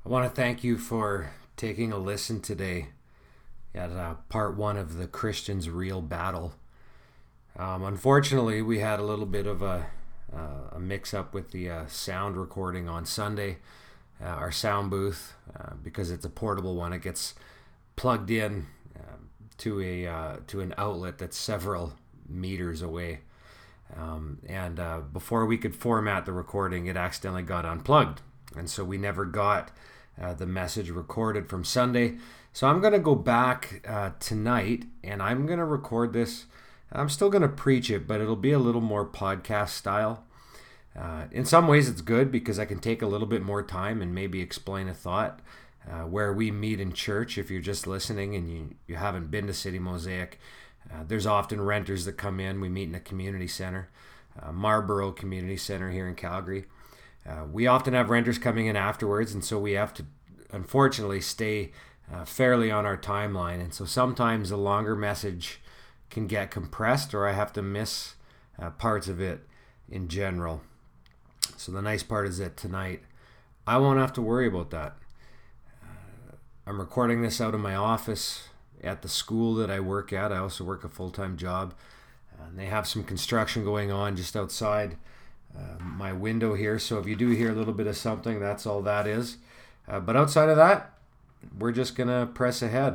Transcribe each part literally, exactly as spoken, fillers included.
I want to thank you for taking a listen today at uh, part one of the Christian's Real Battle. Um, unfortunately, we had a little bit of a, uh, a mix up with the uh, sound recording on Sunday. Uh, our sound booth, uh, because it's a portable one, it gets plugged in uh, to a uh, to an outlet that's several meters away. Um, and uh, before we could format the recording, it accidentally got unplugged. And so we never got uh, the message recorded from Sunday. So I'm going to go back uh, tonight and I'm going to record this. I'm still going to preach it, but it'll be a little more podcast style. Uh, in some ways it's good because I can take a little bit more time and maybe explain a thought. Uh, where we meet in church, if you're just listening and you, you haven't been to City Mosaic, uh, there's often renters that come in. We meet in a community center, uh, Marlborough Community Center here in Calgary. Uh, we often have renters coming in afterwards, and so we have to, unfortunately, stay uh, fairly on our timeline. And so sometimes a longer message can get compressed, or I have to miss uh, parts of it in general. So the nice part is that tonight, I won't have to worry about that. Uh, I'm recording this out of my office at the school that I work at. I also work a full-time job. Uh, and they have some construction going on just outside Uh, my window here, so if you do hear a little bit of something, that's all that is. Uh, but outside of that, we're just gonna press ahead.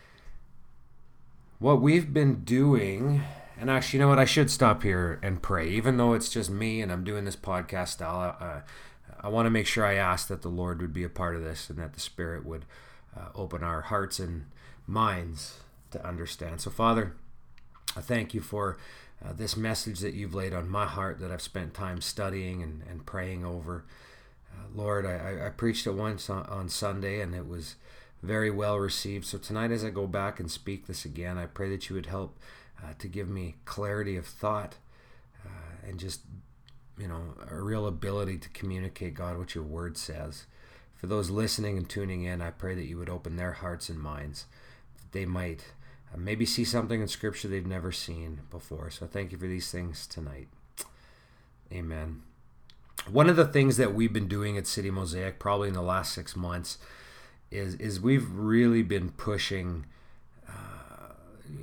What we've been doing, and actually, you know what, I should stop here and pray, even though it's just me and I'm doing this podcast style. Uh, I want to make sure I ask that the Lord would be a part of this and that the Spirit would uh, open our hearts and minds to understand. So, Father, I thank you for Uh, this message that you've laid on my heart that I've spent time studying and, and praying over. Uh, Lord, I, I preached it once on, on Sunday and it was very well received. So tonight as I go back and speak this again, I pray that you would help uh, to give me clarity of thought uh, and just, you know, a real ability to communicate, God, what your word says. For those listening and tuning in, I pray that you would open their hearts and minds, that they might Uh, maybe see something in Scripture they've never seen before. So thank you for these things tonight. Amen. One of the things that we've been doing at City Mosaic, probably in the last six months, is is we've really been pushing, uh,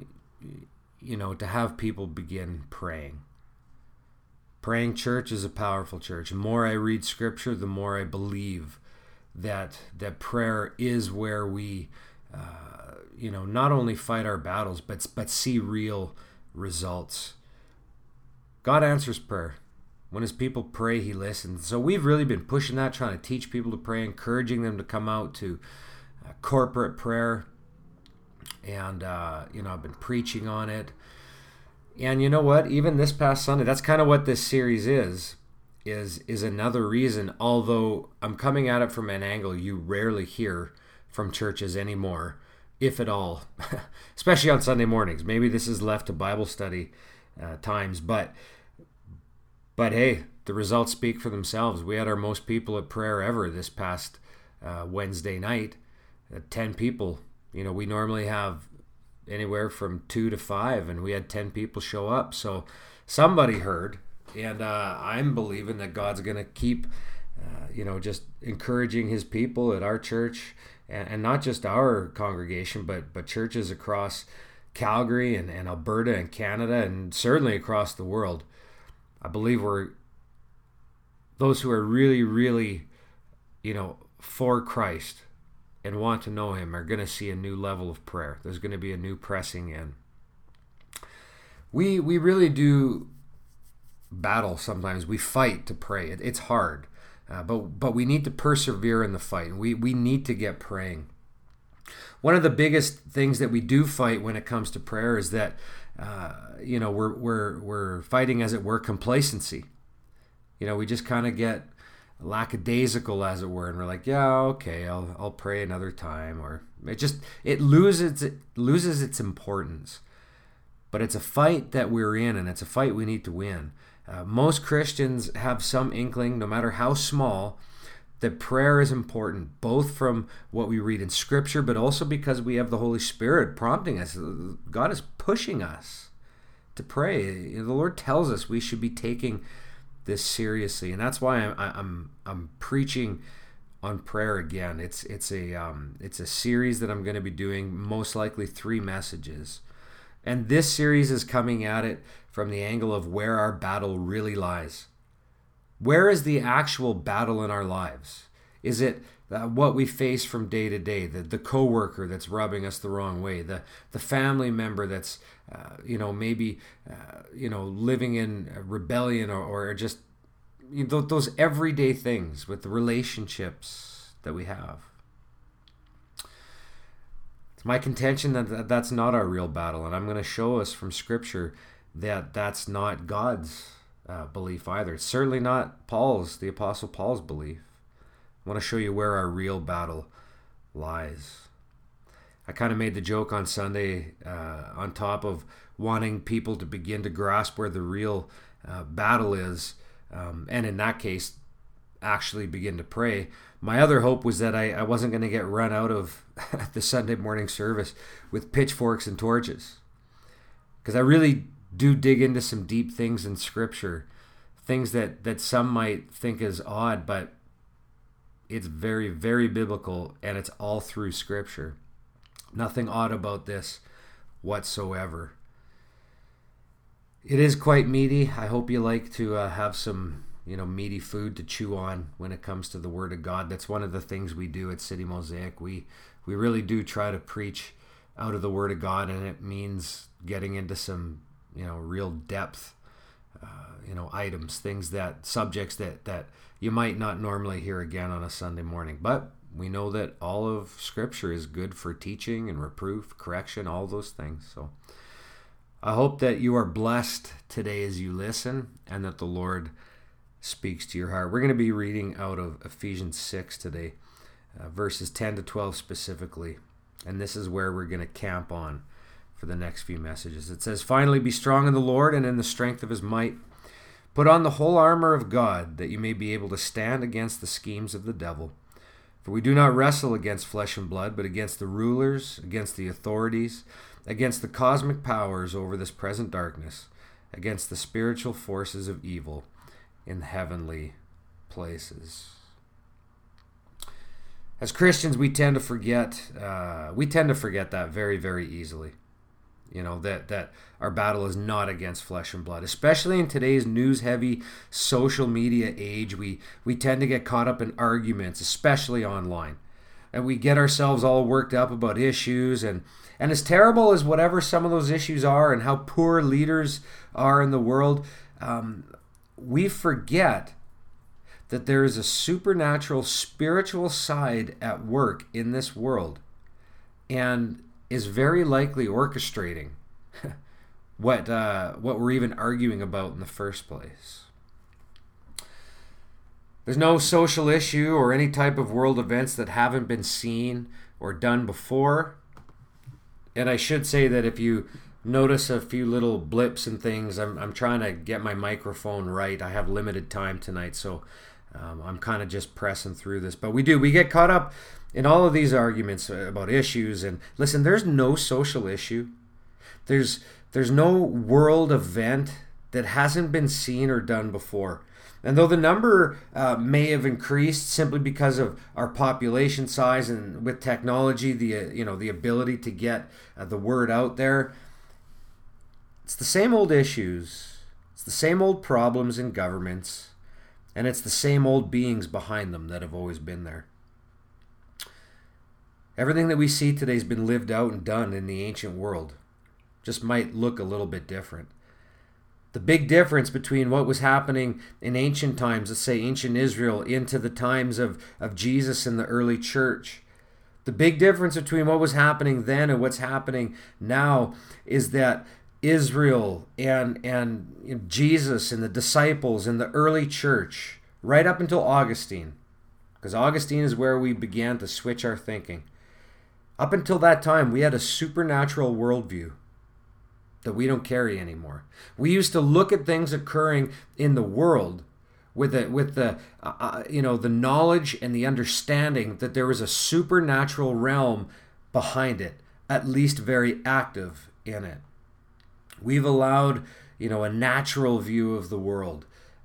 you know, to have people begin praying. Praying church is a powerful church. The more I read Scripture, the more I believe that that prayer is where we Uh, you know, not only fight our battles, but but see real results. God answers prayer. When his people pray, he listens. So we've really been pushing that, trying to teach people to pray, encouraging them to come out to uh, corporate prayer. And, uh, you know, I've been preaching on it. And you know what? Even this past Sunday, that's kind of what this series is, is, is another reason, although I'm coming at it from an angle you rarely hear from churches anymore, if at all, especially on Sunday mornings. Maybe this is left to Bible study uh, times, but but hey, the results speak for themselves. We had our most people at prayer ever this past uh, Wednesday night, uh, ten people. You know, we normally have anywhere from two to five, and we had ten people show up. So somebody heard, and uh, I'm believing that God's going to keep, uh, you know, just encouraging his people at our church. And not just our congregation, but but churches across Calgary and, and Alberta and Canada and certainly across the world. I believe we're those who are really, really, you know, for Christ and want to know him are going to see a new level of prayer. There's going to be a new pressing in. We we really do battle sometimes. We fight to pray. It, it's hard. Uh, but but we need to persevere in the fight. We we need to get praying. One of the biggest things that we do fight when it comes to prayer is that uh, you know we're we're we're fighting, as it were, complacency. You know, we just kind of get lackadaisical, as it were, and we're like, yeah, okay, I'll I'll pray another time, or it just it loses it loses its importance. But it's a fight that we're in, and it's a fight we need to win. Uh, most Christians have some inkling, no matter how small, that prayer is important, both from what we read in Scripture, but also because we have the Holy Spirit prompting us. God is pushing us to pray. The Lord tells us we should be taking this seriously, and that's why I'm I'm I'm preaching on prayer again. It's it's a um, it's a series that I'm going to be doing, most likely three messages. And this series is coming at it from the angle of where our battle really lies. Where is the actual battle in our lives? Is it uh, what we face from day to day? The the coworker that's rubbing us the wrong way, the the family member that's uh, you know maybe uh, you know living in rebellion, or, or just you know, those everyday things with the relationships that we have. It's my contention that that's not our real battle, and I'm going to show us from Scripture that that's not God's uh, belief either. It's certainly not Paul's, the Apostle Paul's belief. I want to show you where our real battle lies. I kind of made the joke on Sunday, uh, on top of wanting people to begin to grasp where the real uh, battle is, um, and in that case, actually begin to pray. My other hope was that I, I wasn't going to get run out of the Sunday morning service with pitchforks and torches. Because I really do dig into some deep things in Scripture, things that, that some might think is odd, but it's very, very biblical, and it's all through Scripture. Nothing odd about this whatsoever. It is quite meaty. I hope you like to uh, have some, you know, meaty food to chew on when it comes to the Word of God. That's one of the things we do at City Mosaic. We we really do try to preach out of the Word of God, and it means getting into some, you know, real depth, uh, you know, items, things that, subjects that, that you might not normally hear again on a Sunday morning. But we know that all of Scripture is good for teaching and reproof, correction, all those things. So I hope that you are blessed today as you listen, and that the Lord speaks to your heart. We're going to be reading out of Ephesians six today, uh, verses ten to twelve specifically. And this is where we're going to camp on for the next few messages. It says, "Finally, be strong in the Lord and in the strength of his might. Put on the whole armor of God, that you may be able to stand against the schemes of the devil. For we do not wrestle against flesh and blood, but against the rulers, against the authorities, against the cosmic powers over this present darkness, against the spiritual forces of evil in heavenly places." As Christians, we tend to forget, uh, we tend to forget that very, very easily. You know, that, that our battle is not against flesh and blood. Especially in today's news-heavy social media age, we, we tend to get caught up in arguments, especially online. And we get ourselves all worked up about issues. And, and as terrible as whatever some of those issues are and how poor leaders are in the world, um, we forget that there is a supernatural, spiritual side at work in this world, and is very likely orchestrating what uh, what we're even arguing about in the first place. There's no social issue or any type of world events that haven't been seen or done before. And I should say that if you notice a few little blips and things, I'm I'm trying to get my microphone right. I have limited time tonight, so um, I'm kind of just pressing through this. But we do, we get caught up in all of these arguments about issues. And listen, there's no social issue. There's there's no world event that hasn't been seen or done before. And though the number uh, may have increased simply because of our population size and with technology, the uh, you know the ability to get uh, the word out there, it's the same old issues. It's the same old problems in governments, and it's the same old beings behind them that have always been there. Everything that we see today has been lived out and done in the ancient world. Just might look a little bit different. The big difference between what was happening in ancient times, let's say ancient Israel, into the times of, of Jesus and the early church, the big difference between what was happening then and what's happening now is that Israel and, and you know, Jesus and the disciples and the early church, right up until Augustine, because Augustine is where we began to switch our thinking. Up until that time, we had a supernatural worldview that we don't carry anymore. We used to look at things occurring in the world with the, with the uh, you know the knowledge and the understanding that there was a supernatural realm behind it, at least very active in it. We've allowed you know a natural view of the world,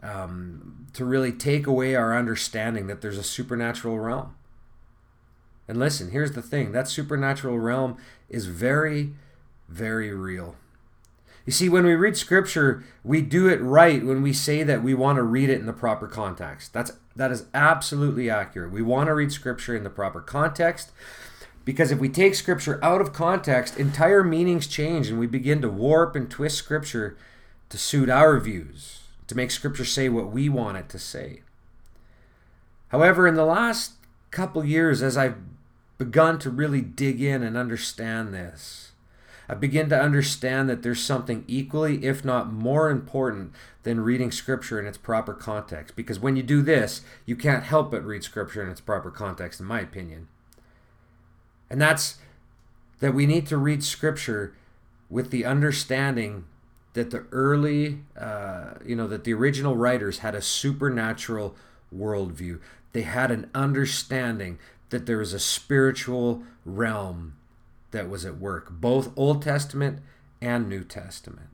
um, to really take away our understanding that there's a supernatural realm. And listen, here's the thing. That supernatural realm is very, very real. You see, when we read Scripture, we do it right when we say that we want to read it in the proper context. That's that is absolutely accurate. We want to read Scripture in the proper context, because if we take Scripture out of context, entire meanings change, and we begin to warp and twist Scripture to suit our views, to make Scripture say what we want it to say. However, in the last couple years, as I've begun to really dig in and understand this, I begin to understand that there's something equally, if not more important, than reading Scripture in its proper context. Because when you do this, you can't help but read Scripture in its proper context, in my opinion. And that's that we need to read Scripture with the understanding that the early, uh, you know, that the original writers had a supernatural worldview. They had an understanding that there is a spiritual realm that was at work, both Old Testament and New Testament.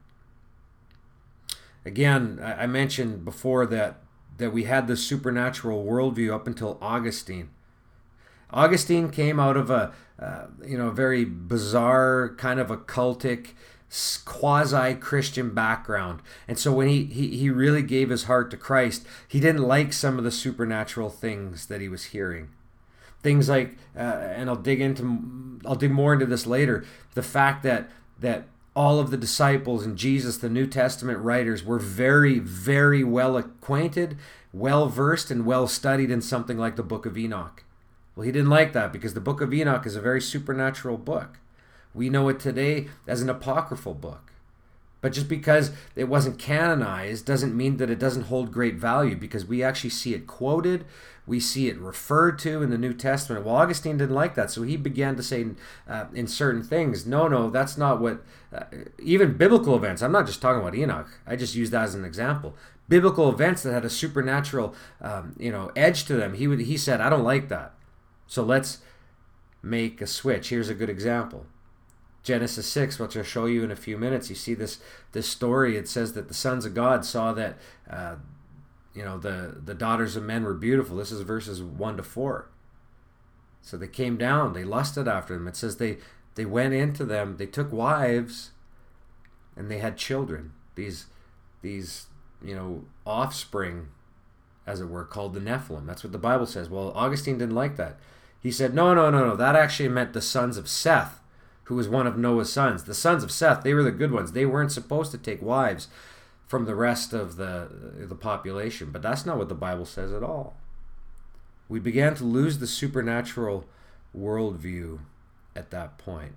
Again, I mentioned before that that we had this supernatural worldview up until Augustine. Augustine came out of a uh, you know very bizarre kind of occultic quasi-Christian background, and so when he, he he really gave his heart to Christ, he didn't like some of the supernatural things that he was hearing. Things like, uh, and I'll dig into, I'll dig more into this later, the fact that that all of the disciples and Jesus, the New Testament writers, were very, very well acquainted, well versed, and well studied in something like the Book of Enoch. Well, he didn't like that because the Book of Enoch is a very supernatural book. We know it today as an apocryphal book. But just because it wasn't canonized doesn't mean that it doesn't hold great value, because we actually see it quoted, we see it referred to in the New Testament. Well, Augustine didn't like that, so he began to say uh, in certain things, no, no, that's not what, uh, even biblical events, I'm not just talking about Enoch, I just use that as an example. Biblical events that had a supernatural um, you know, edge to them, he would he said, I don't like that. So let's make a switch. Here's a good example. Genesis six, which I'll show you in a few minutes, you see this this story. It says that the sons of God saw that uh, you know the, the daughters of men were beautiful. This is verses one to four. So they came down, they lusted after them. It says they, they went into them, they took wives, and they had children. These, these you know, offspring, as it were, called the Nephilim. That's what the Bible says. Well, Augustine didn't like that. He said, no, no, no, no, that actually meant the sons of Seth, who was one of Noah's sons. The sons of Seth, they were the good ones. They weren't supposed to take wives from the rest of the, the population. But that's not what the Bible says at all. We began to lose the supernatural worldview at that point.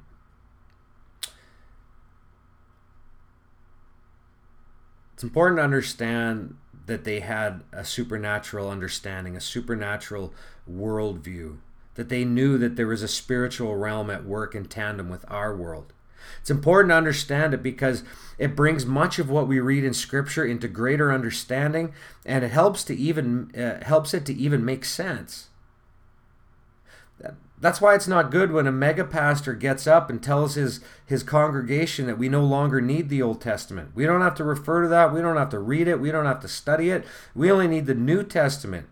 It's important to understand that they had a supernatural understanding, a supernatural worldview, that they knew that there was a spiritual realm at work in tandem with our world. It's important to understand it because it brings much of what we read in Scripture into greater understanding, and it helps to even uh, helps it to even make sense. That's why it's not good when a mega pastor gets up and tells his, his congregation that we no longer need the Old Testament. We don't have to refer to that. We don't have to read it. We don't have to study it. We only need the New Testament.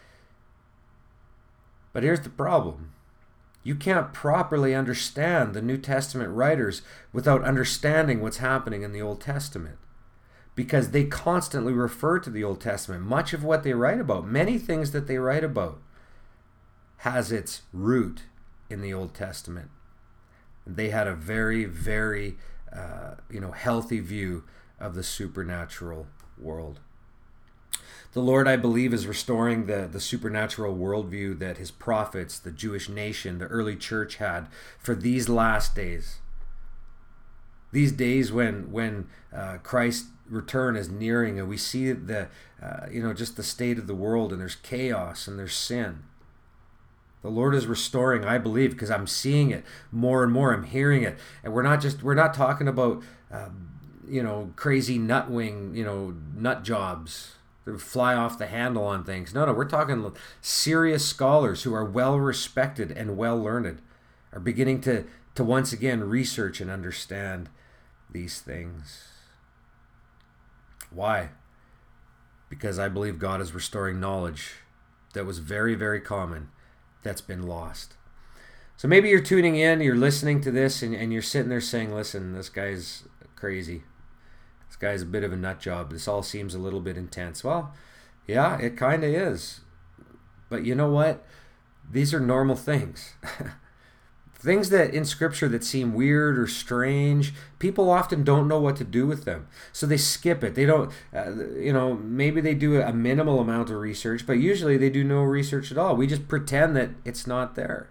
But here's the problem. You can't properly understand the New Testament writers without understanding what's happening in the Old Testament, because they constantly refer to the Old Testament. Much of what they write about, many things that they write about, has its root in the Old Testament. They had a very, very uh, you know, healthy view of the supernatural world. The Lord, I believe, is restoring the, the supernatural worldview that his prophets, the Jewish nation, the early church had for these last days. These days when when uh, Christ's return is nearing, and we see the uh, you know just the state of the world, and there's chaos and there's sin. The Lord is restoring, I believe, because I'm seeing it more and more. I'm hearing it, and we're not just we're not talking about um, you know crazy nutwing you know nut jobs. Fly off the handle on things. No, no, we're talking serious scholars who are well respected and well learned are beginning to, to once again research and understand these things. Why? because I believe God is restoring knowledge that was very, very common that's been lost. So maybe you're tuning in, you're listening to this, and, and you're sitting there saying, listen, this guy's crazy. This guy's a bit of a nut job. This all seems a little bit intense. Well, yeah, it kind of is. But you know what? These are normal things. Things that in Scripture that seem weird or strange, people often don't know what to do with them. So they skip it. They don't, uh, you know, maybe they do a minimal amount of research, but usually they do no research at all. We just pretend that it's not there.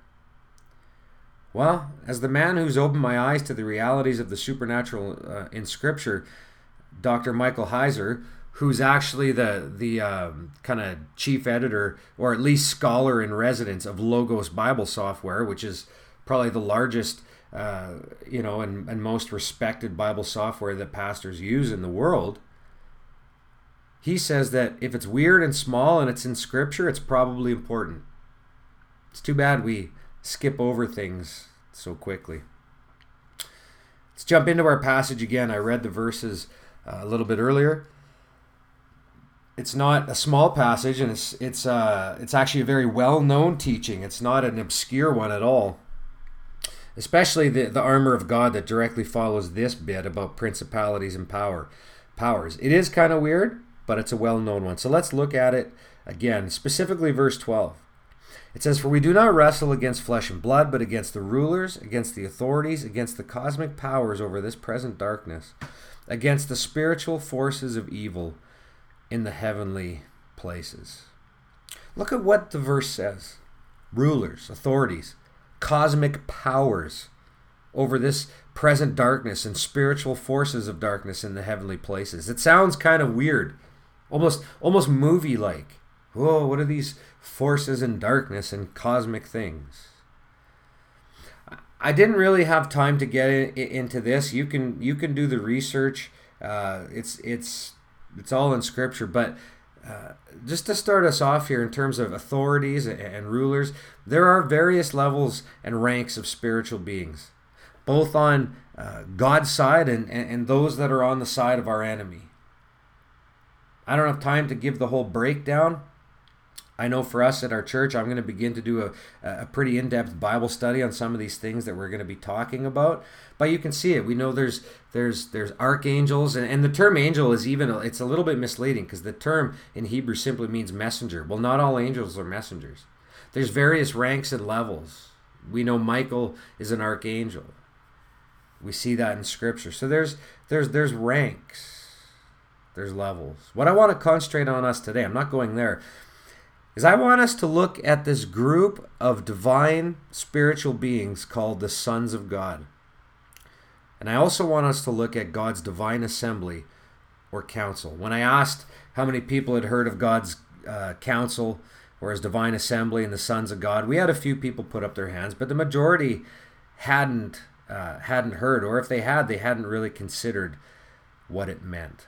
Well, as the man who's opened my eyes to the realities of the supernatural uh, in Scripture, Doctor Michael Heiser, who's actually the the um, kind of chief editor, or at least scholar in residence of Logos Bible Software, which is probably the largest, uh, you know, and, and most respected Bible software that pastors use in the world. He says that if it's weird and small and it's in Scripture, it's probably important. It's too bad we skip over things so quickly. Let's jump into our passage again. I read the verses uh, a little bit earlier. It's not a small passage, and it's it's uh it's actually a very well-known teaching. It's not an obscure one at all. Especially the, the armor of God that directly follows this bit about principalities and power powers. It is kind of weird, but it's a well-known one. So let's look at it again, specifically verse twelve. It says, "For we do not wrestle against flesh and blood, but against the rulers, against the authorities, against the cosmic powers over this present darkness, against the spiritual forces of evil in the heavenly places." Look at what the verse says. Rulers, authorities, cosmic powers over this present darkness and spiritual forces of darkness in the heavenly places. It sounds kind of weird, almost almost movie-like. Whoa, what are these forces in darkness and cosmic things? I didn't really have time to get in, into this. You can you can do the research. Uh, it's it's it's all in Scripture, but uh, just to start us off here in terms of authorities and, and rulers, there are various levels and ranks of spiritual beings, both on uh, God's side and, and, and those that are on the side of our enemy. I don't have time to give the whole breakdown. I know for us at our church, I'm going to begin to do a, a pretty in-depth Bible study on some of these things that we're going to be talking about. But you can see it. We know there's there's there's archangels, and, and the term angel is even, it's a little bit misleading because the term in Hebrew simply means messenger. Well, not all angels are messengers. There's various ranks and levels. We know Michael is an archangel. We see that in Scripture. So there's there's there's ranks. There's levels. What I want to concentrate on us today, I'm not going there, is I want us to look at this group of divine spiritual beings called the sons of God. And I also want us to look at God's divine assembly or council. When I asked how many people had heard of God's uh, council or his divine assembly and the sons of God, we had a few people put up their hands, but the majority hadn't uh, hadn't heard, or if they had, they hadn't really considered what it meant.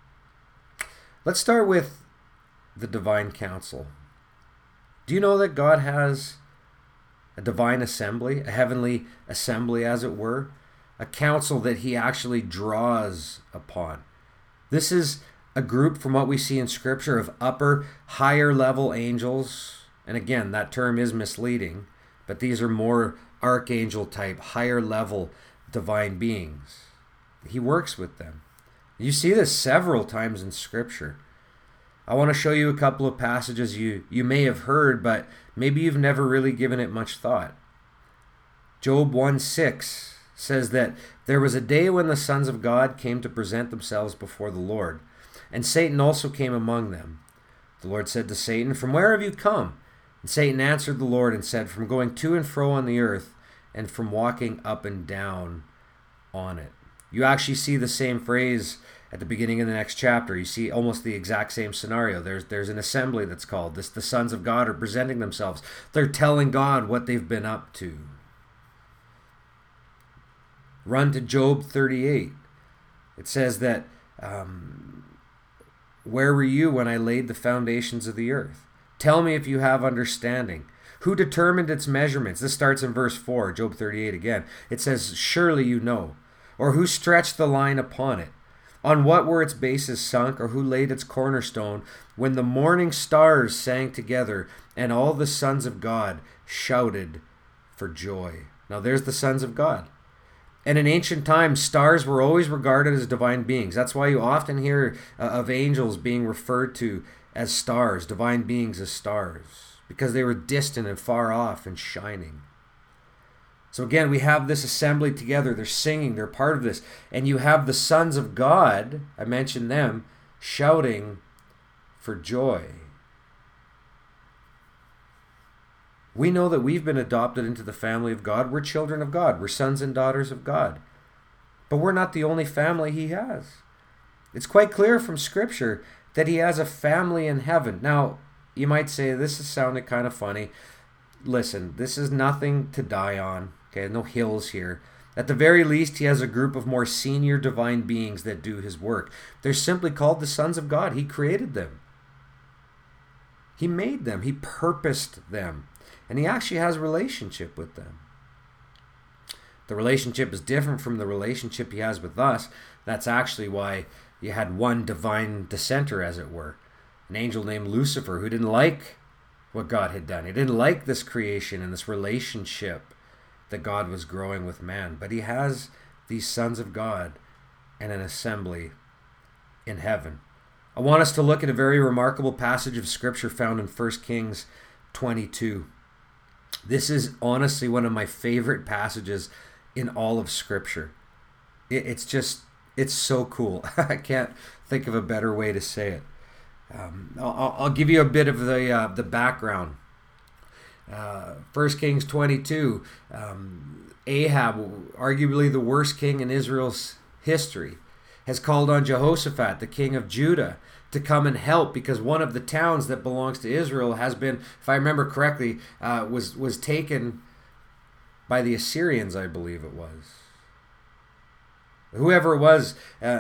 Let's start with the divine council. Do you know that God has a divine assembly, a heavenly assembly, as it were? A council that he actually draws upon. This is a group, from what we see in Scripture, of upper, higher level angels. And again, that term is misleading, but these are more archangel type, higher level divine beings. He works with them. You see this several times in Scripture. I want to show you a couple of passages you, you may have heard, but maybe you've never really given it much thought. Job one six says that there was a day when the sons of God came to present themselves before the Lord, and Satan also came among them. The Lord said to Satan, "From where have you come?" And Satan answered the Lord and said, "From going to and fro on the earth, and from walking up and down on it." You actually see the same phrase at the beginning of the next chapter. You see almost the exact same scenario. There's there's an assembly that's called this. The sons of God are presenting themselves. They're telling God what they've been up to. Run to Job thirty-eight. It says that, um, "Where were you when I laid the foundations of the earth? Tell me if you have understanding. Who determined its measurements?" This starts in verse four, Job thirty-eight again. It says, "Surely you know." Or who stretched the line upon it? On what were its bases sunk, or who laid its cornerstone? When the morning stars sang together, and all the sons of God shouted for joy. Now there's the sons of God. And in ancient times, stars were always regarded as divine beings. That's why you often hear uh, of angels being referred to as stars, divine beings as stars, because they were distant and far off and shining. So again, we have this assembly together. They're singing. They're part of this. And you have the sons of God, I mentioned them, shouting for joy. We know that we've been adopted into the family of God. We're children of God. We're sons and daughters of God. But we're not the only family he has. It's quite clear from Scripture that he has a family in heaven. Now, you might say, this is sounding kind of funny. Listen, this is nothing to die on. Okay, no hills here. At the very least, he has a group of more senior divine beings that do his work. They're simply called the sons of God. He created them. He made them. He purposed them. And he actually has a relationship with them. The relationship is different from the relationship he has with us. That's actually why you had one divine dissenter, as it were. An angel named Lucifer, who didn't like what God had done. He didn't like this creation and this relationship that God was growing with man. But he has these sons of God and an assembly in heaven. I want us to look at a very remarkable passage of Scripture found in First Kings twenty-two. This is honestly one of my favorite passages in all of Scripture. It, it's just, it's so cool. I can't think of a better way to say it. Um, I'll, I'll give you a bit of the uh, the background. Uh, First Kings twenty-two, um, Ahab, arguably the worst king in Israel's history, has called on Jehoshaphat, the king of Judah, to come and help, because one of the towns that belongs to Israel has been, if I remember correctly, uh, was was taken by the Assyrians, I believe it was. Whoever it was, uh,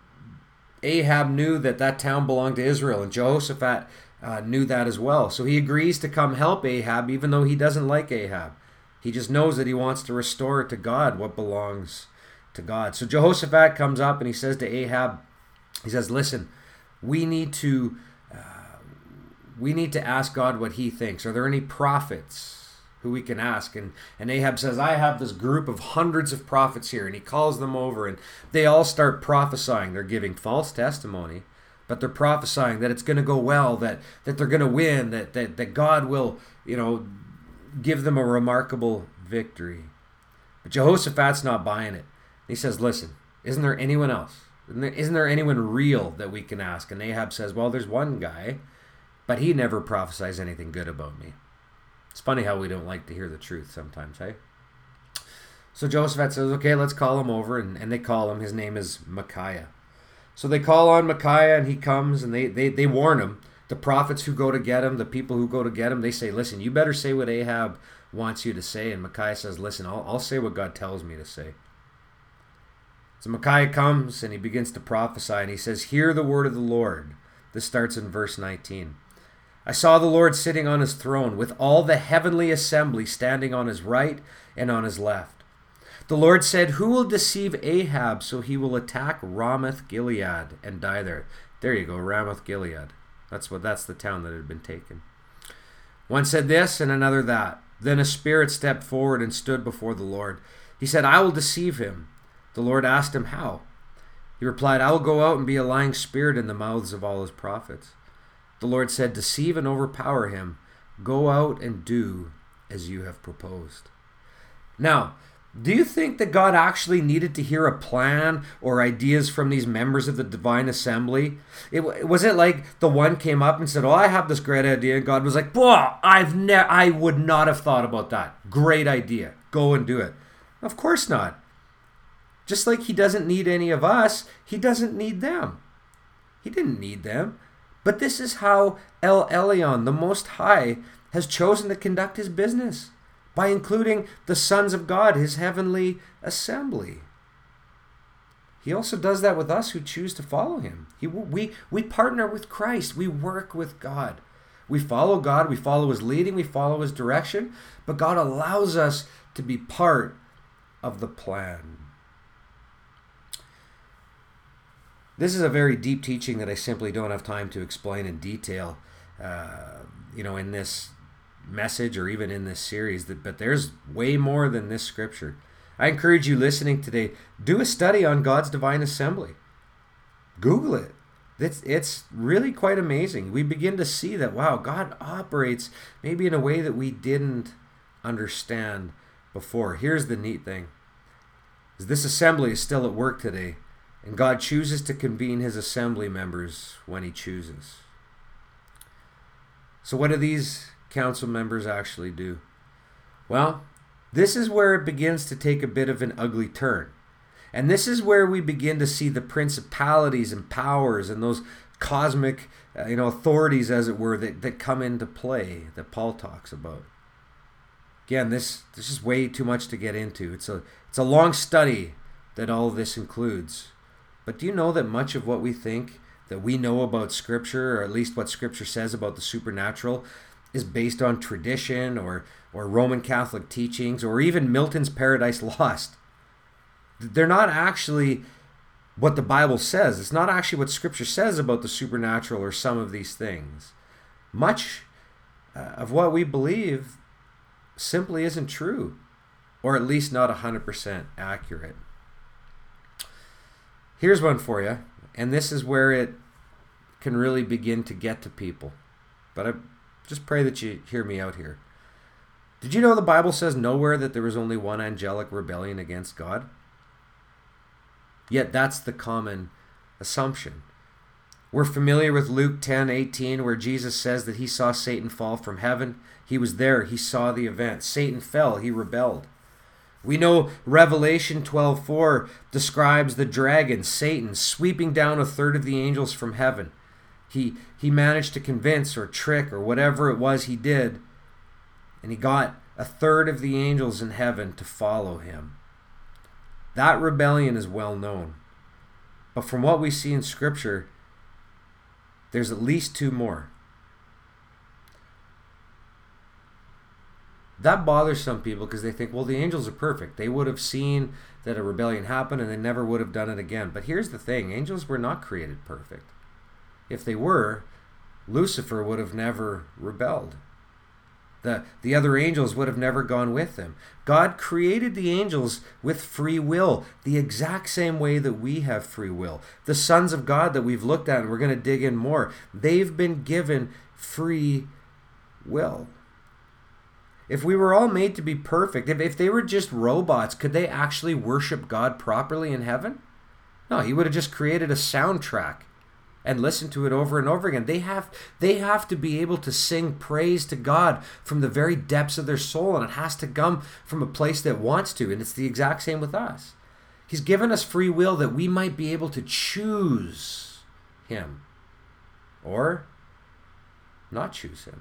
Ahab knew that that town belonged to Israel, and Jehoshaphat uh, knew that as well. So he agrees to come help Ahab, even though he doesn't like Ahab. He just knows that he wants to restore to God what belongs to God. So Jehoshaphat comes up and he says to Ahab, he says, listen, we need to uh, we need to ask God what he thinks. Are there any prophets who we can ask? And, and Ahab says, I have this group of hundreds of prophets here. And he calls them over and they all start prophesying. They're giving false testimony, but they're prophesying that it's going to go well, that, that they're going to win, that, that, that God will, you know, give them a remarkable victory. But Jehoshaphat's not buying it. He says, listen, isn't there anyone else? Isn't there, isn't there anyone real that we can ask? And Ahab says, well, there's one guy, but he never prophesies anything good about me. It's funny how we don't like to hear the truth sometimes, hey? So Jehoshaphat says, okay, let's call him over. And, and they call him. His name is Micaiah. So they call on Micaiah and he comes and they, they, they warn him. The prophets who go to get him, the people who go to get him, they say, listen, you better say what Ahab wants you to say. And Micaiah says, listen, I'll, I'll say what God tells me to say. So Micaiah comes and he begins to prophesy and he says, hear the word of the Lord. This starts in verse nineteen. I saw the Lord sitting on his throne with all the heavenly assembly standing on his right and on his left. The Lord said, who will deceive Ahab so he will attack Ramoth Gilead and die there? There you go, Ramoth Gilead. That's what that's the town that had been taken. One said this and another that. Then a spirit stepped forward and stood before the Lord. He said, I will deceive him. The Lord asked him, how? He replied, I will go out and be a lying spirit in the mouths of all his prophets. The Lord said, deceive and overpower him. Go out and do as you have proposed. Now, do you think that God actually needed to hear a plan or ideas from these members of the divine assembly? It, was it like the one came up and said, oh, I have this great idea. And God was like, whoa, I've ne- I would not have thought about that. Great idea. Go and do it. Of course not. Just like he doesn't need any of us, he doesn't need them. He didn't need them. But this is how El Elyon, the Most High, has chosen to conduct his business, by including the sons of God, his heavenly assembly. He also does that with us who choose to follow him. He, we, we partner with Christ. We work with God. We follow God. We follow his leading. We follow his direction. But God allows us to be part of the plan. This is a very deep teaching that I simply don't have time to explain in detail, uh, you know, in this message or even in this series. But there's way more than this scripture. I encourage you listening today, do a study on God's divine assembly. Google it. It's, it's really quite amazing. We begin to see that, wow, God operates maybe in a way that we didn't understand before. Here's the neat thing. Is this assembly is still at work today, and God chooses to convene his assembly members when he chooses. So what do these council members actually do? Well, this is where it begins to take a bit of an ugly turn. And this is where we begin to see the principalities and powers and those cosmic uh, you know, authorities, as it were, that, that come into play that Paul talks about. Again, this, this is way too much to get into. It's a, it's a long study that all of this includes. But do you know that much of what we think that we know about Scripture, or at least what Scripture says about the supernatural, is based on tradition or, or Roman Catholic teachings or even Milton's Paradise Lost? They're not actually what the Bible says. It's not actually what Scripture says about the supernatural or some of these things. Much uh, of what we believe simply isn't true, or at least not one hundred percent accurate. Here's one for you, and this is where it can really begin to get to people. But I just pray that you hear me out here. Did you know the Bible says nowhere that there was only one angelic rebellion against God? Yet that's the common assumption. We're familiar with Luke ten eighteen, where Jesus says that he saw Satan fall from heaven. He was there. He saw the event. Satan fell. He rebelled. We know Revelation twelve four describes the dragon, Satan, sweeping down a third of the angels from heaven. He, he managed to convince or trick or whatever it was he did, and he got a third of the angels in heaven to follow him. That rebellion is well known. But from what we see in Scripture, there's at least two more. That bothers some people because they think, well, the angels are perfect. They would have seen that a rebellion happened and they never would have done it again. But here's the thing. Angels were not created perfect. If they were, Lucifer would have never rebelled. The, the other angels would have never gone with them. God created the angels with free will, the exact same way that we have free will. The sons of God that we've looked at, and we're going to dig in more, they've been given free will. If we were all made to be perfect, if, if they were just robots, could they actually worship God properly in heaven? No, he would have just created a soundtrack and listen to it over and over again. They have they have to be able to sing praise to God from the very depths of their soul, and it has to come from a place that wants to, and it's the exact same with us. He's given us free will that we might be able to choose him or not choose him.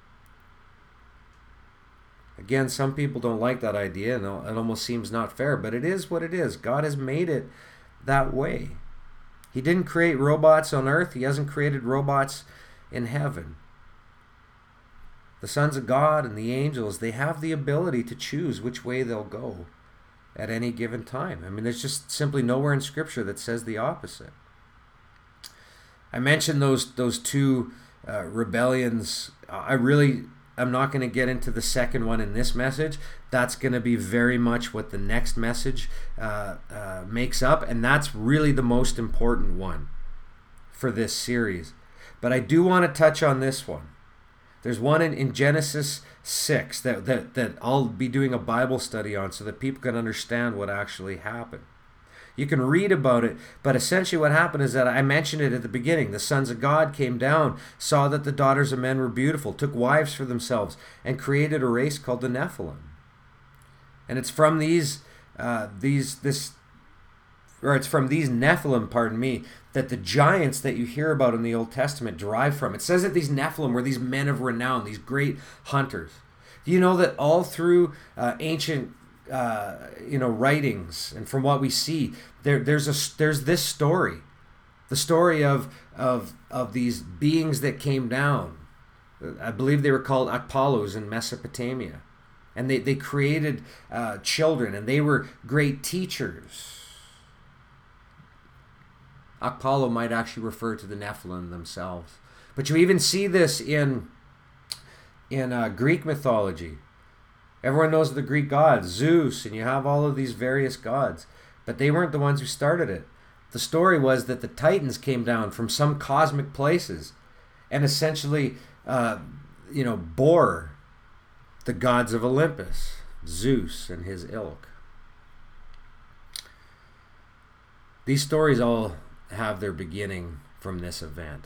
Again, some people don't like that idea, and it almost seems not fair, but it is what it is. God has made it that way. He didn't create robots on earth. He hasn't created robots in heaven. The sons of God and the angels, they have the ability to choose which way they'll go at any given time. I mean, there's just simply nowhere in Scripture that says the opposite. I mentioned those those two uh, rebellions. I really I'm not going to get into the second one in this message. That's going to be very much what the next message uh, uh, makes up, and that's really the most important one for this series. But I do want to touch on this one. There's one in, in Genesis six that, that, that I'll be doing a Bible study on so that people can understand what actually happened. You can read about it, but essentially what happened is that I mentioned it at the beginning. The sons of God came down, saw that the daughters of men were beautiful, took wives for themselves, and created a race called the Nephilim. And it's from these, uh, these, this, or it's from these Nephilim, pardon me, that the giants that you hear about in the Old Testament derive from. It says that these Nephilim were these men of renown, these great hunters. Do you know that all through uh, ancient Uh, you know, writings, and from what we see, there there's a there's this story, the story of of of these beings that came down. I believe they were called Apollos in Mesopotamia, and they they created uh, children, and they were great teachers. Apollo might actually refer to the Nephilim themselves. But you even see this in, in uh, Greek mythology. Everyone knows the Greek gods, Zeus, and you have all of these various gods. But they weren't the ones who started it. The story was that the Titans came down from some cosmic places and essentially, uh, you know, bore the gods of Olympus, Zeus and his ilk. These stories all have their beginning from this event.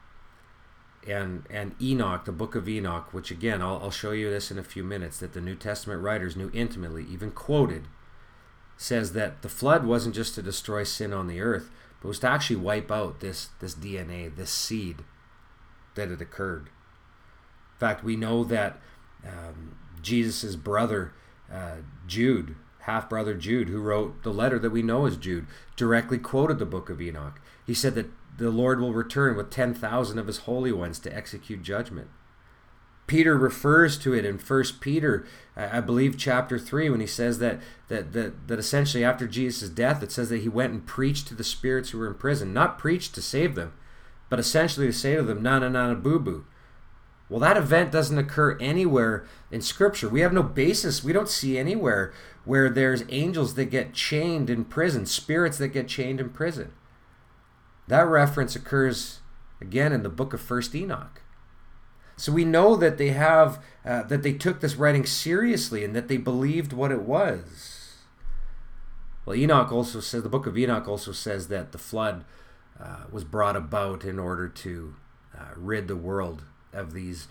And and Enoch, the book of Enoch, which again, I'll, I'll show you this in a few minutes, that the New Testament writers knew intimately, even quoted, says that the flood wasn't just to destroy sin on the earth, but was to actually wipe out this, this D N A, this seed that had occurred. In fact, we know that um, Jesus' brother, uh, Jude, half-brother Jude, who wrote the letter that we know as Jude, directly quoted the book of Enoch. He said that the Lord will return with ten thousand of his holy ones to execute judgment. Peter refers to it in First Peter, I believe, chapter three, when he says that, that, that, that essentially after Jesus' death, it says that he went and preached to the spirits who were in prison. Not preached to save them, but essentially to say to them, na na na na boo boo. Well, that event doesn't occur anywhere in Scripture. We have no basis. We don't see anywhere where there's angels that get chained in prison, spirits that get chained in prison. That reference occurs again in the book of First Enoch. So we know that they have uh, that they took this writing seriously and that they believed what it was. Well, Enoch also says, the book of Enoch also says that the flood uh, was brought about in order to uh, rid the world of these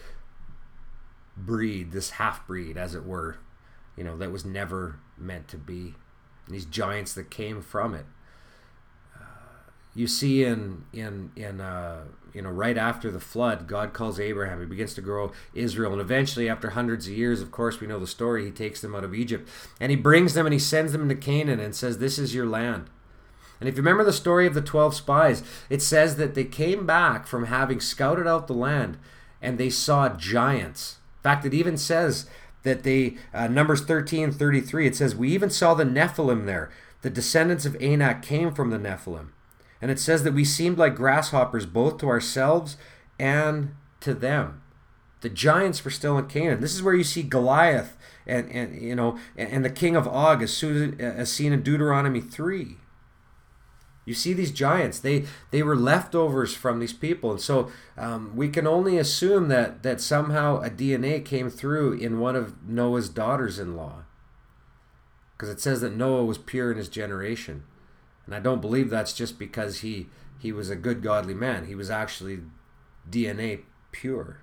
breed, this half-breed, as it were, you know, that was never meant to be. And these giants that came from it. You see in in in uh, you know, right after the flood, God calls Abraham. He begins to grow Israel, and eventually, after hundreds of years, of course, we know the story. He takes them out of Egypt, and he brings them and he sends them into Canaan, and says, "This is your land." And if you remember the story of the twelve spies, it says that they came back from having scouted out the land, and they saw giants. In fact, it even says that they uh, Numbers thirteen thirty-three. It says, "We even saw the Nephilim there. The descendants of Anak came from the Nephilim." And it says that we seemed like grasshoppers both to ourselves and to them. The giants were still in Canaan. This is where you see Goliath and, and you know and the king of Og, as, soon as, as seen in Deuteronomy three. You see these giants. They they were leftovers from these people. And so um, we can only assume that, that somehow a D N A came through in one of Noah's daughters-in-law. Because it says that Noah was pure in his generation. And I don't believe that's just because he, he was a good, godly man. He was actually D N A pure.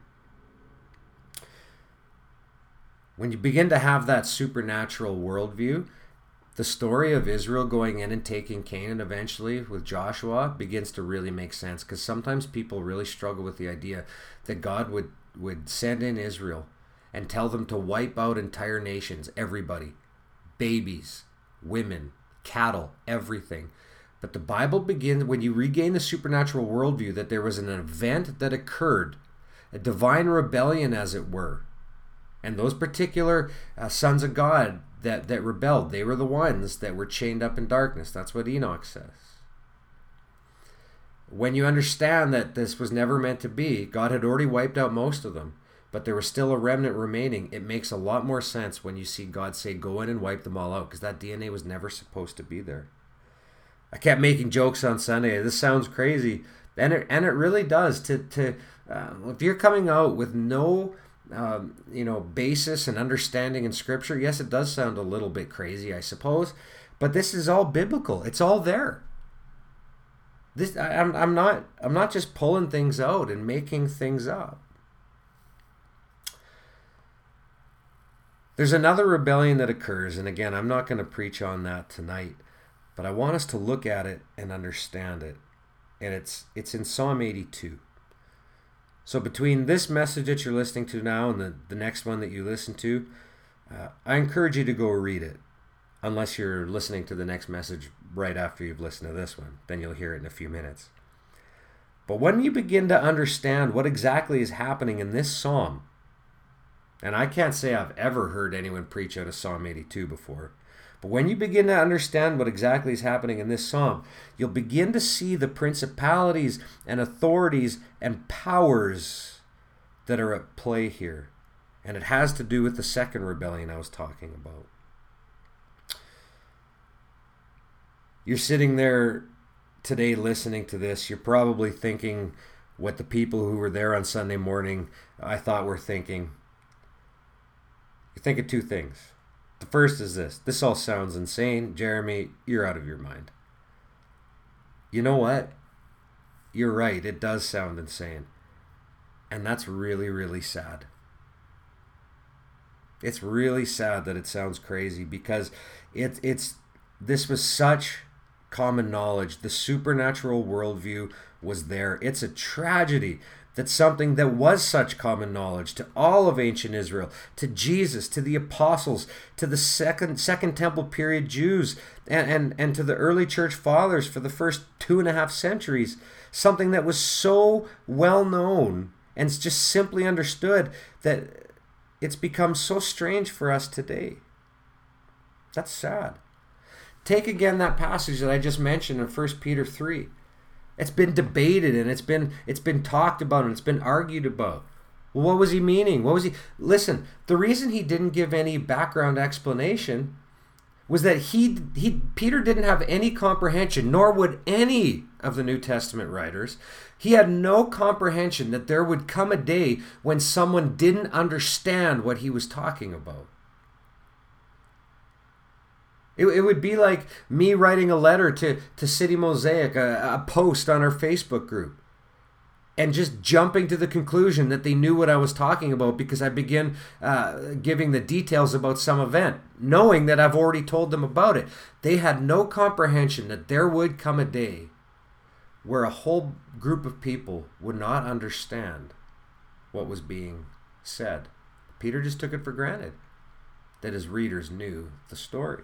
When you begin to have that supernatural worldview, the story of Israel going in and taking Canaan eventually with Joshua begins to really make sense. Because sometimes people really struggle with the idea that God would, would send in Israel and tell them to wipe out entire nations, everybody, babies, women, cattle, everything. But the Bible begins, when you regain the supernatural worldview, that there was an event that occurred, a divine rebellion, as it were. And those particular uh, sons of God that, that rebelled, they were the ones that were chained up in darkness. That's what Enoch says. When you understand that this was never meant to be, God had already wiped out most of them, but there was still a remnant remaining, it makes a lot more sense when you see God say, go in and wipe them all out, because that D N A was never supposed to be there. I kept making jokes on Sunday. This sounds crazy, and it, and it really does. To to uh, if you're coming out with no um, you know basis and understanding in Scripture, yes, it does sound a little bit crazy, I suppose, but this is all biblical. It's all there. This I, I'm I'm not I'm not just pulling things out and making things up. There's another rebellion that occurs, and again, I'm not going to preach on that tonight, but I want us to look at it and understand it. And it's it's in Psalm eighty-two. So between this message that you're listening to now and the, the next one that you listen to, uh, I encourage you to go read it, unless you're listening to the next message right after you've listened to this one. Then you'll hear it in a few minutes. But when you begin to understand what exactly is happening in this psalm, and I can't say I've ever heard anyone preach out of Psalm eighty-two before, But when you begin to understand what exactly is happening in this psalm, you'll begin to see the principalities and authorities and powers that are at play here. And it has to do with the second rebellion I was talking about. You're sitting there today listening to this. You're probably thinking what the people who were there on Sunday morning I thought were thinking. You're thinking two things. The first is this. This all sounds insane. Jeremy, you're out of your mind. You know what? You're right. It does sound insane. And that's really, really sad. It's really sad that it sounds crazy because it, it's this was such common knowledge. The supernatural worldview was there. It's a tragedy that something that was such common knowledge to all of ancient Israel, to Jesus, to the apostles, to the second second temple period Jews, and, and, and to the early church fathers for the first two and a half centuries, something that was so well known and just simply understood that it's become so strange for us today. That's sad. Take again that passage that I just mentioned in First Peter three. It's been debated and it's been it's been talked about and it's been argued about. Well, what was he meaning? What was he? Listen, the reason he didn't give any background explanation was that he he Peter didn't have any comprehension, nor would any of the New Testament writers. He had no comprehension that there would come a day when someone didn't understand what he was talking about. It, it would be like me writing a letter to, to City Mosaic, a, a post on our Facebook group, and just jumping to the conclusion that they knew what I was talking about because I begin uh, giving the details about some event, knowing that I've already told them about it. They had no comprehension that there would come a day where a whole group of people would not understand what was being said. Peter just took it for granted that his readers knew the story.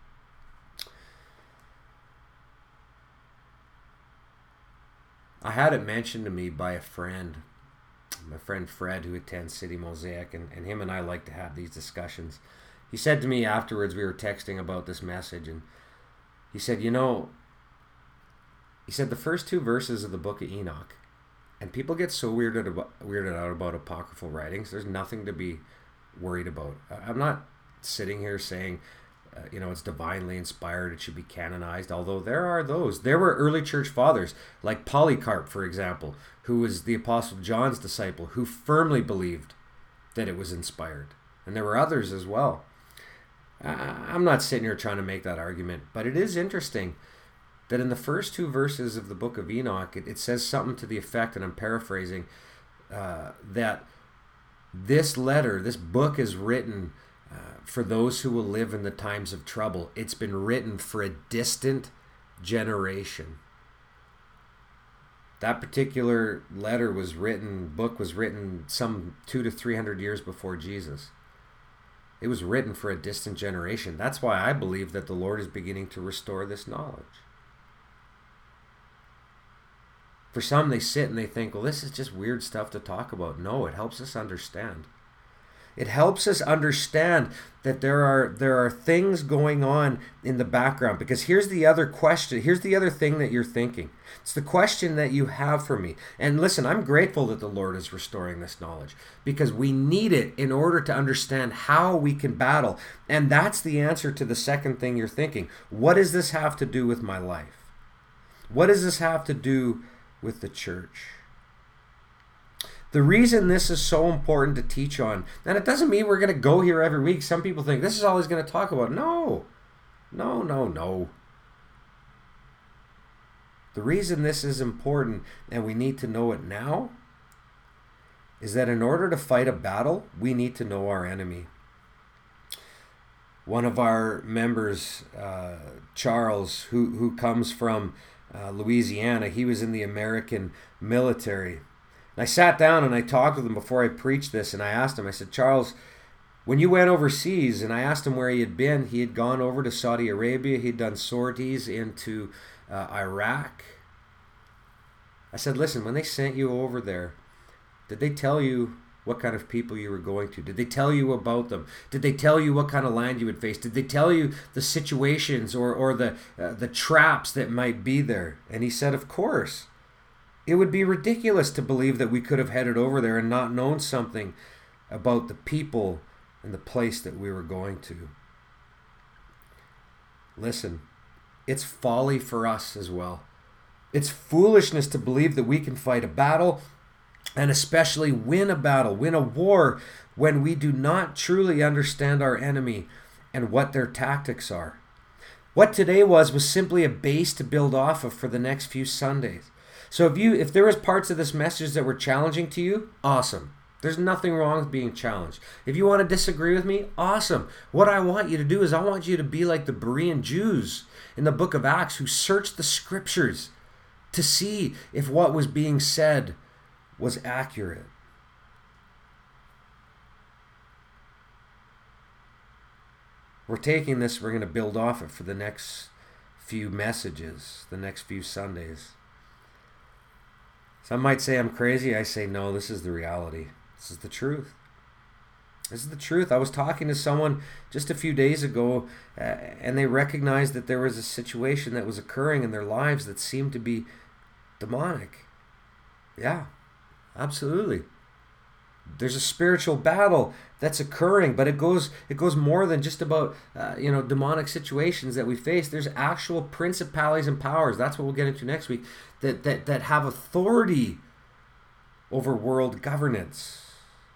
I had it mentioned to me by a friend, my friend Fred, who attends City Mosaic, and, and him and I like to have these discussions. He said to me afterwards, we were texting about this message, and he said, you know, he said the first two verses of the book of Enoch, and people get so weirded, about, weirded out about apocryphal writings, there's nothing to be worried about. I'm not sitting here saying, Uh, you know, it's divinely inspired, it should be canonized, although there are those. There were early church fathers, like Polycarp, for example, who was the Apostle John's disciple, who firmly believed that it was inspired. And there were others as well. Uh, I'm not sitting here trying to make that argument, but it is interesting that in the first two verses of the book of Enoch, it, it says something to the effect, and I'm paraphrasing, uh, that this letter, this book is written Uh, for those who will live in the times of trouble. It's been written for a distant generation. That particular letter was written, book was written some two to three hundred years before Jesus. It was written for a distant generation. That's why I believe that the Lord is beginning to restore this knowledge. For some, they sit and they think, well, this is just weird stuff to talk about. No, it helps us understand. It helps us understand that there are there are things going on in the background. Because here's the other question. Here's the other thing that you're thinking. It's the question that you have for me. And listen, I'm grateful that the Lord is restoring this knowledge because we need it in order to understand how we can battle. And that's the answer to the second thing you're thinking. What does this have to do with my life? What does this have to do with the church? The reason this is so important to teach on, and it doesn't mean we're going to go here every week. Some people think this is all he's going to talk about. No, no, no, no. The reason this is important, and we need to know it now, is that in order to fight a battle, we need to know our enemy. One of our members, uh, Charles, who, who comes from uh, Louisiana, he was in the American military. And I sat down and I talked with him before I preached this, and I asked him, I said, Charles, when you went overseas, and I asked him where he had been, he had gone over to Saudi Arabia, he'd done sorties into uh, Iraq. I said, listen, when they sent you over there, did they tell you what kind of people you were going to? Did they tell you about them? Did they tell you what kind of land you would face? Did they tell you the situations or, or the, uh, the traps that might be there? And he said, of course. It would be ridiculous to believe that we could have headed over there and not known something about the people and the place that we were going to. Listen, it's folly for us as well. It's foolishness to believe that we can fight a battle and especially win a battle, win a war, when we do not truly understand our enemy and what their tactics are. What today was was simply a base to build off of for the next few Sundays. So if you if there was parts of this message that were challenging to you, awesome. There's nothing wrong with being challenged. If you want to disagree with me, awesome. What I want you to do is I want you to be like the Berean Jews in the book of Acts who searched the scriptures to see if what was being said was accurate. We're taking this, we're going to build off it for the next few messages, the next few Sundays. Some might say I'm crazy. I say, no, this is the reality. This is the truth. This is the truth. I was talking to someone just a few days ago, uh, and they recognized that there was a situation that was occurring in their lives that seemed to be demonic. Yeah, absolutely. There's a spiritual battle that's occurring, but it goes it goes more than just about uh, you know demonic situations that we face. There's actual principalities and powers. That's what we'll get into next week. That that that have authority over world governance.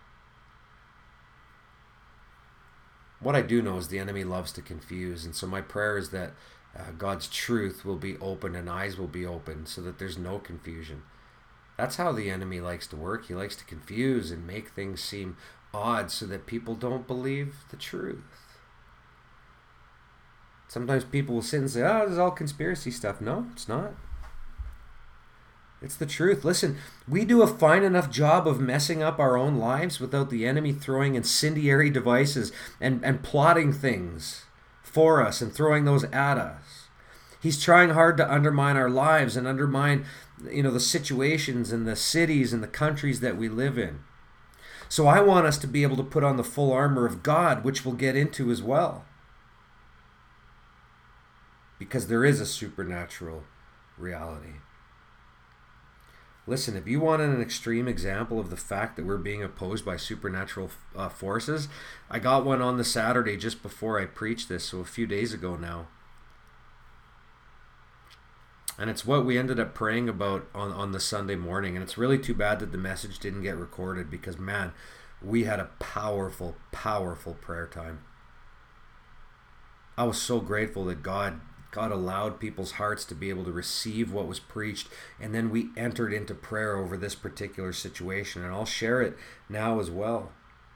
What I do know is the enemy loves to confuse, and so my prayer is that uh, God's truth will be open and eyes will be open, so that there's no confusion. That's how the enemy likes to work. He likes to confuse and make things seem odd so that people don't believe the truth. Sometimes people will sit and say, oh, this is all conspiracy stuff. No, it's not. It's the truth. Listen, we do a fine enough job of messing up our own lives without the enemy throwing incendiary devices and, and plotting things for us and throwing those at us. He's trying hard to undermine our lives and undermine, you know, the situations and the cities and the countries that we live in. So I want us to be able to put on the full armor of God, which we'll get into as well. Because there is a supernatural reality. Listen, if you want an extreme example of the fact that we're being opposed by supernatural uh, forces, I got one on the Saturday just before I preached this, so a few days ago now. And it's what we ended up praying about on, on the Sunday morning. And it's really too bad that the message didn't get recorded because, man, we had a powerful, powerful prayer time. I was so grateful that God, God allowed people's hearts to be able to receive what was preached. And then we entered into prayer over this particular situation. And I'll share it now as well.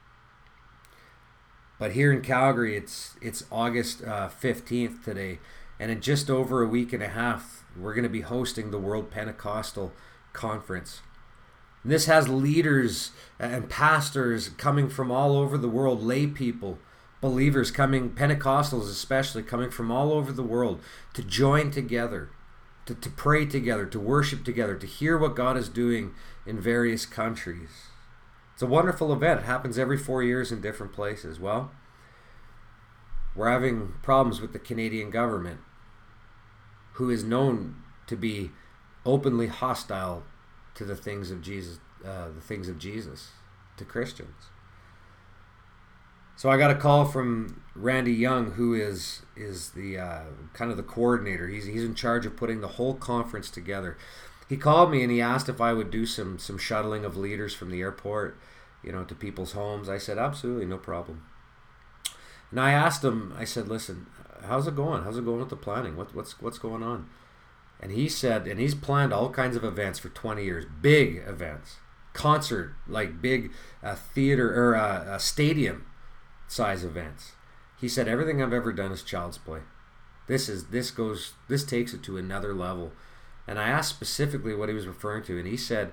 But here in Calgary, it's, it's August uh, fifteenth today. And in just over a week and a half, we're going to be hosting the World Pentecostal Conference. And this has leaders and pastors coming from all over the world, lay people, believers coming, Pentecostals especially, coming from all over the world to join together, to, to pray together, to worship together, to hear what God is doing in various countries. It's a wonderful event. It happens every four years in different places. Well, we're having problems with the Canadian government, who is known to be openly hostile to the things of Jesus, uh, the things of Jesus, to Christians. So I got a call from Randy Young, who is is the uh, kind of the coordinator. He's he's in charge of putting the whole conference together. He called me and he asked if I would do some some shuttling of leaders from the airport, you know, to people's homes. I said absolutely, no problem. And I asked him, I said, listen, how's it going? How's it going with the planning? What, what's what's going on? And he said, and he's planned all kinds of events for twenty years, big events, concert, like big uh, theater or uh, uh, stadium size events. He said, everything I've ever done is child's play. This is this goes this takes it to another level. And I asked specifically what he was referring to, and he said,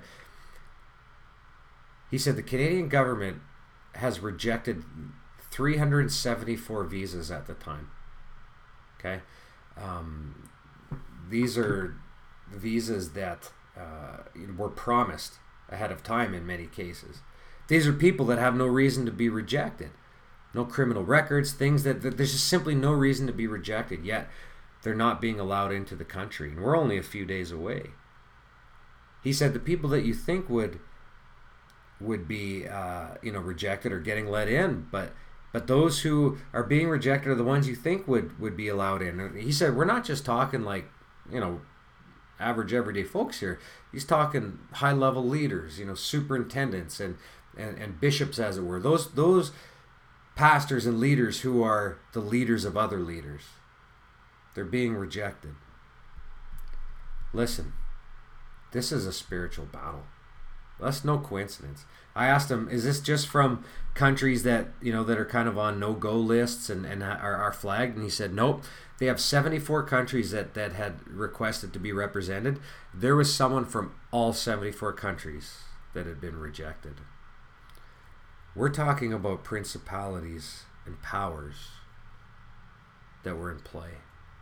he said the Canadian government has rejected three hundred seventy-four visas at the time. Okay, um, these are visas that uh, were promised ahead of time in many cases. These are people that have no reason to be rejected. No criminal records, things that, that there's just simply no reason to be rejected, yet they're not being allowed into the country. And we're only a few days away. He said the people that you think would would be uh, you know, rejected are getting let in, but but those who are being rejected are the ones you think would, would be allowed in. And he said we're not just talking like, you know, average everyday folks here. He's talking high level leaders, you know, superintendents and, and, and bishops, as it were. Those those pastors and leaders who are the leaders of other leaders. They're being rejected. Listen, this is a spiritual battle. That's no coincidence. I asked him, is this just from countries that, you know, that are kind of on no-go lists and, and are, are flagged? And he said, nope. They have seventy-four countries that, that had requested to be represented. There was someone from all seventy-four countries that had been rejected. We're talking about principalities and powers that were in play.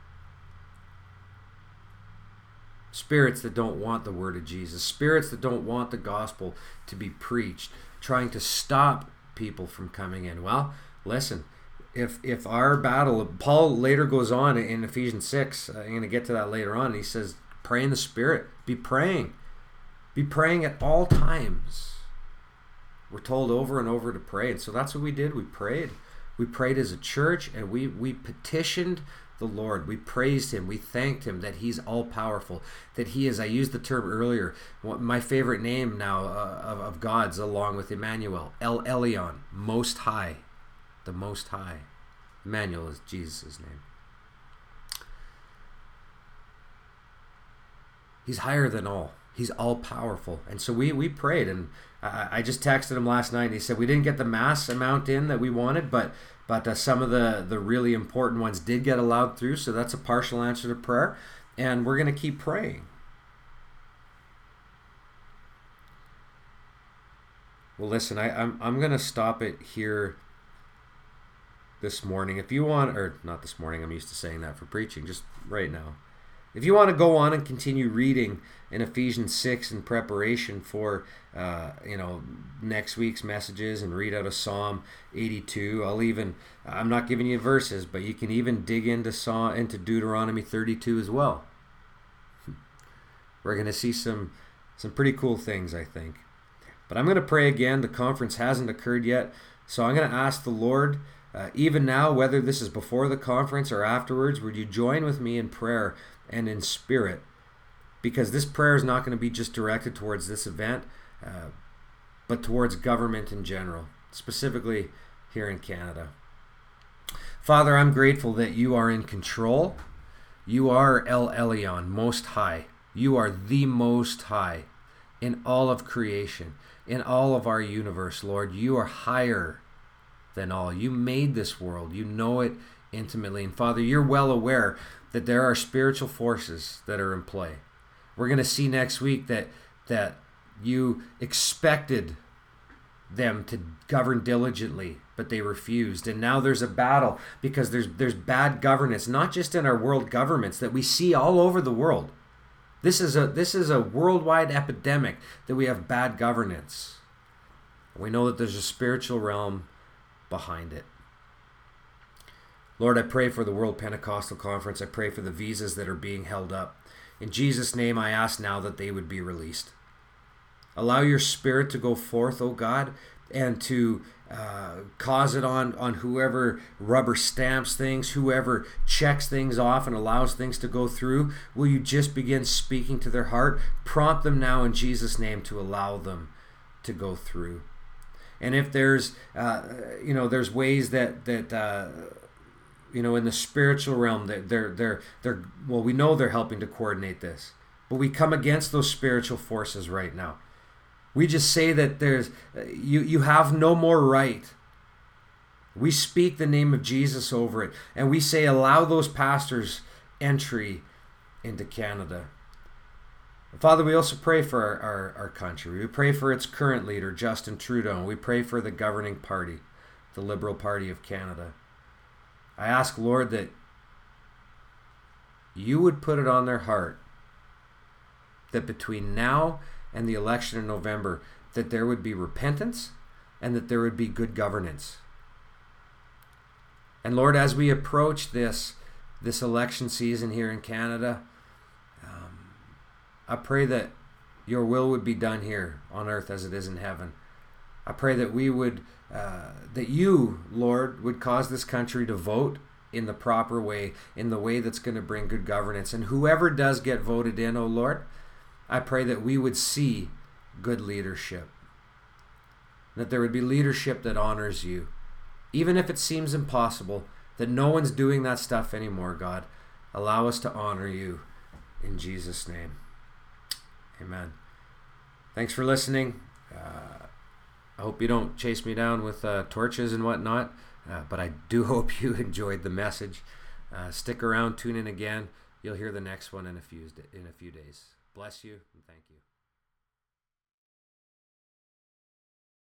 Spirits that don't want the word of Jesus. Spirits that don't want the gospel to be preached. Trying to stop people from coming in. Well, listen. If if our battle, Paul later goes on in Ephesians six, I'm going to get to that later on, he says, pray in the Spirit. Be praying. Be praying at all times. We're told over and over to pray. And so that's what we did. We prayed. We prayed as a church, and we, we petitioned the Lord. We praised him. We thanked him that he's all-powerful, that he is, I used the term earlier, my favorite name now uh, of, of God's, along with Emmanuel, El Elyon, Most High. The Most High. Emmanuel is Jesus' name. He's higher than all. He's all-powerful. And so we we prayed, and I, I just texted him last night, and he said we didn't get the mass amount in that we wanted, but but uh, some of the, the really important ones did get allowed through, so that's a partial answer to prayer, and we're going to keep praying. Well, listen, I, I'm I'm going to stop it here this morning. If you want, or not this morning, I'm used to saying that for preaching, just right now. If you want to go on and continue reading in Ephesians six in preparation for, uh, you know, next week's messages and read out of Psalm eighty-two, I'll even, I'm not giving you verses, but you can even dig into Psalm, into Deuteronomy thirty-two as well. We're going to see some, some pretty cool things, I think. But I'm going to pray again. The conference hasn't occurred yet, so I'm going to ask the Lord, uh, even now, whether this is before the conference or afterwards, would you join with me in prayer and in spirit? Because this prayer is not going to be just directed towards this event, uh, but towards government in general, specifically here in Canada. Father, I'm grateful that you are in control. You are El Elyon, Most High. You are the Most High in all of creation, in all of our universe, Lord. You are higher than all. You made this world. You know it intimately. And Father, you're well aware that there are spiritual forces that are in play. We're going to see next week that that you expected them to govern diligently, but they refused. And now there's a battle because there's there's bad governance, not just in our world governments, that we see all over the world. This is a this is a worldwide epidemic that we have bad governance. We know that there's a spiritual realm behind it. Lord, I pray for the World Pentecostal Conference. I pray for the visas that are being held up. In Jesus' name, I ask now that they would be released. Allow your Spirit to go forth, O God, and to uh, cause it on, on whoever rubber stamps things, whoever checks things off and allows things to go through. Will you just begin speaking to their heart? Prompt them now in Jesus' name to allow them to go through. And if there's, uh, you know, there's ways that that uh, you know, in the spiritual realm, that they're they're they're well, we know they're helping to coordinate this, but we come against those spiritual forces right now. We just say that there's you you have no more right. We speak the name of Jesus over it, and we say allow those pastors entry into Canada. Father, we also pray for our, our, our country. We pray for its current leader, Justin Trudeau. We pray for the governing party, the Liberal Party of Canada. I ask, Lord, that you would put it on their heart that between now and the election in November, that there would be repentance, and that there would be good governance. And Lord, as we approach this, this election season here in Canada, um, I pray that your will would be done here on earth as it is in heaven. I pray that we would, uh, that you, Lord, would cause this country to vote in the proper way, in the way that's going to bring good governance. And whoever does get voted in, oh Lord, I pray that we would see good leadership. That there would be leadership that honors you. Even if it seems impossible, that no one's doing that stuff anymore, God. Allow us to honor you in Jesus' name. Amen. Thanks for listening. Uh, I hope you don't chase me down with uh, torches and whatnot, uh, but I do hope you enjoyed the message. Uh, stick around, tune in again. You'll hear the next one in a few in a few days. Bless you and thank you.